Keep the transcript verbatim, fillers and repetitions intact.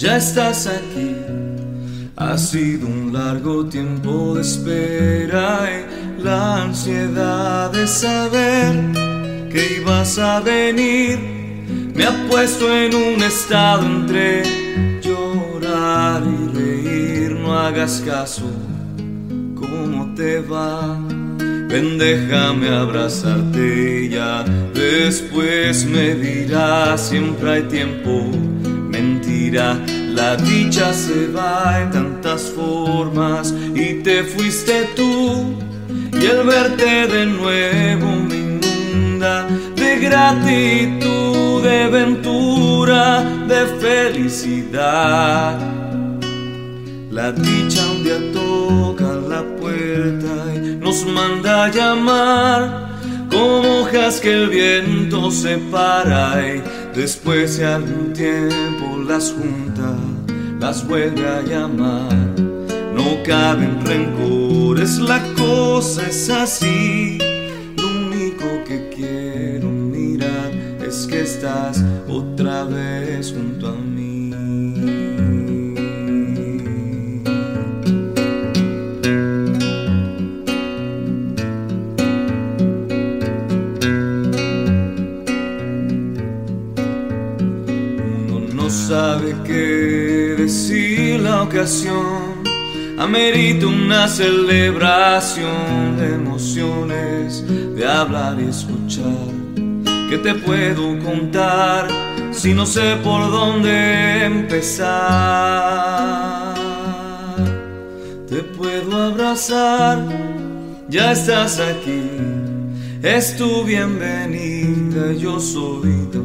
ya estás aquí. Ha sido un largo tiempo de espera y la ansiedad de saber que ibas a venir me ha puesto en un estado entre llorar y reír. No hagas caso, ¿cómo te va? Ven, déjame abrazarte y ya después me dirás. Siempre hay tiempo, mentira, la dicha se va en tantas formas y te fuiste tú, y el verte de nuevo me inunda de gratitud, de ventura, de felicidad. La dicha un día toca la puerta y nos manda a llamar, como hojas que el viento separa, y después de algún tiempo las junta, las vuelve a llamar. No caben rencores, la cosa es así. Lo único que quiero mirar es que estás otra vez junto a mí. Sabe qué decir, la ocasión amerita una celebración de emociones, de hablar y escuchar. ¿Qué te puedo contar si no sé por dónde empezar? Te puedo abrazar, ya estás aquí, es tu bienvenida, yo soy tu